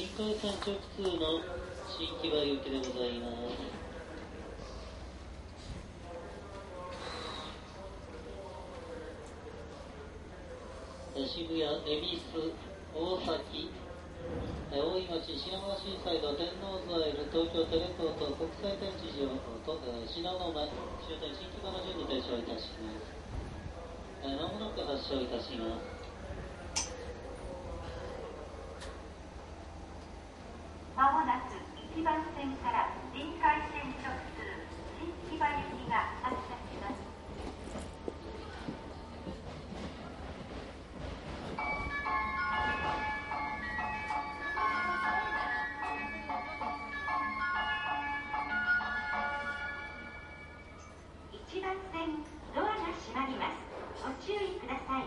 海線直通の新木場行きでございます。渋谷、恵比寿、大崎、大井町、品川シーサイド、天王洲アイル、東京テレポート、国際展示場、信濃終点新木場の順に停車いたします。まもなく発車いたします。 まもなく1番線から臨海線直通新木場行きが発車します。1番線ドアが閉まります。ご注意ください。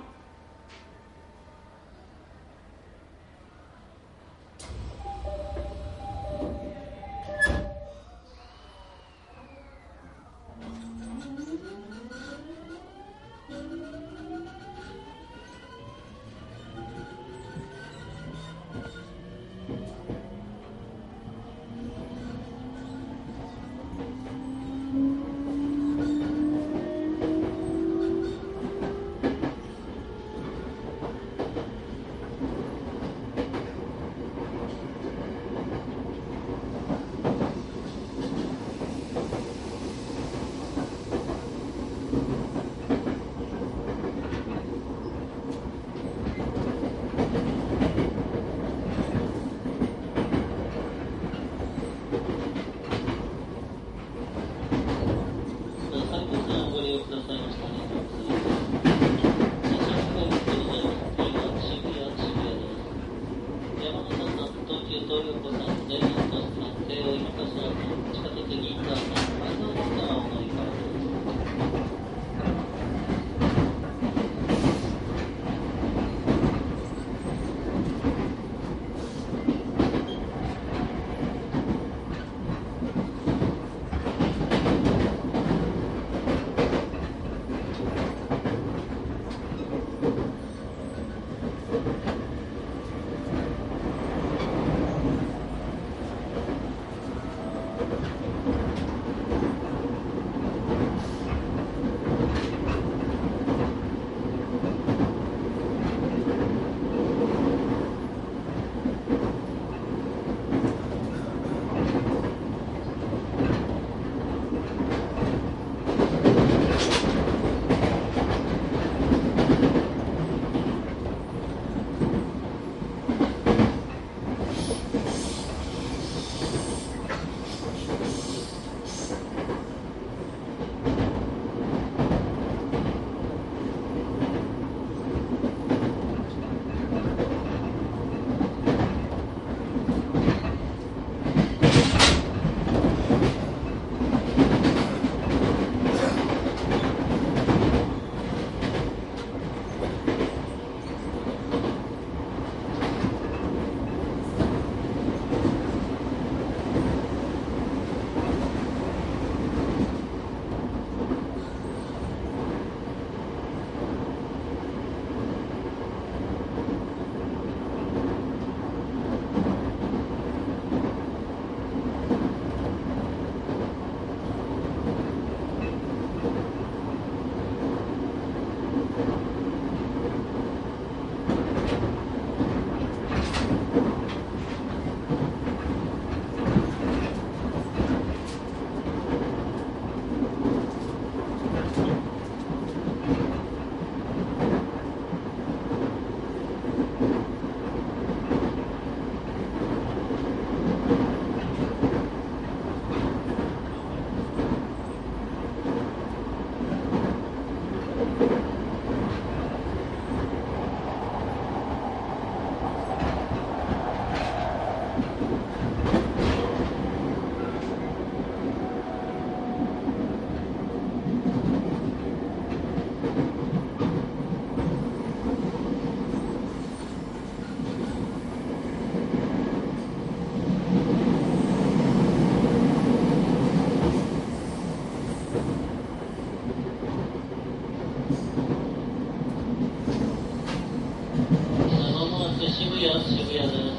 渋谷です。